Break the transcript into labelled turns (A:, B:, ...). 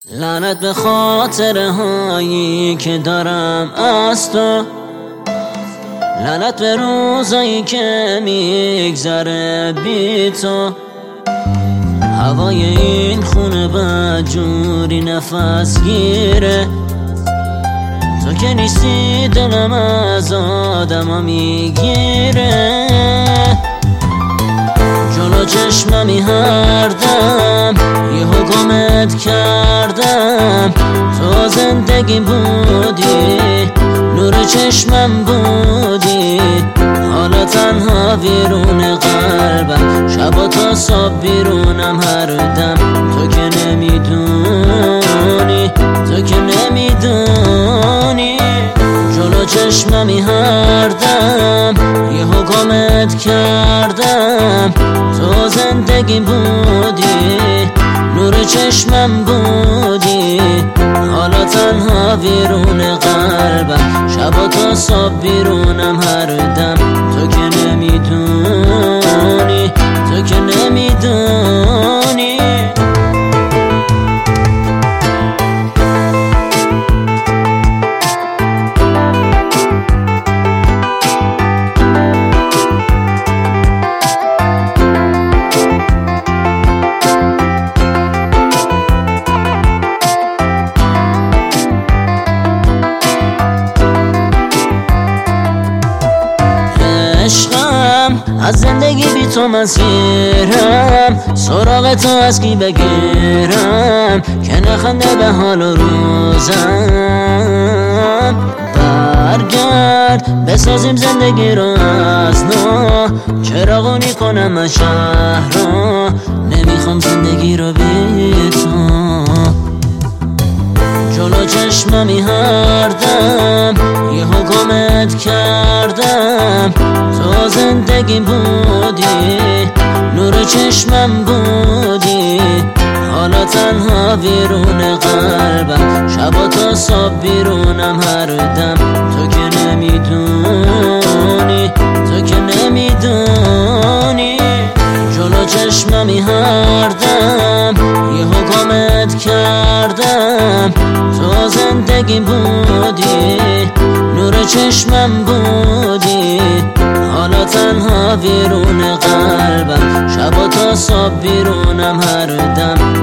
A: لعنت به خاطره هایی که دارم از تو، لعنت به روزایی که میگذره بی تو. هوای این خونه بدجوری نفس گیره، تو که نیستی دلم از آدما میگیره. جلو چشممی هر دم یه حکمت کردم، تو زندگی بودی، نور چشمم بودی. حالا تنها بیرون قلبم، شب تا صبح بیرونم هر دم. تو که نمیدونی، تو که نمیدونی. جلو چشممی هر دم یه حکمت کردم، تو زندگی بودی، نور چشمم بودی. حالا تنها بیرون قلبم، شب تا صبح بیرونم هر دم. تو که نمیدونی، تو که نمیدونی. از زندگی بی تو مسیرم، سراغ تو از کی بگیرم که نخنده به حال و روزم. برگرد بسازیم زندگی رو از نو، چراغونی کنم از شهر رو. نمیخوام زندگی رو بی تو. جلو چشممی هر دم یه حکمت کردم، تو زندگی بودی، نور چشمم بودی. حالا تنها بیرون قلبم، شب تا صبح بیرونم هر دم. تو که نمیدونی، تو که نمیدونی. جلو چشممی هر دم یه حکمت کردم، تو زندگی بودی، نور چشمم بودی. حالا تنها بیرون قلبم، شب تا صبح بیرونم هر دم.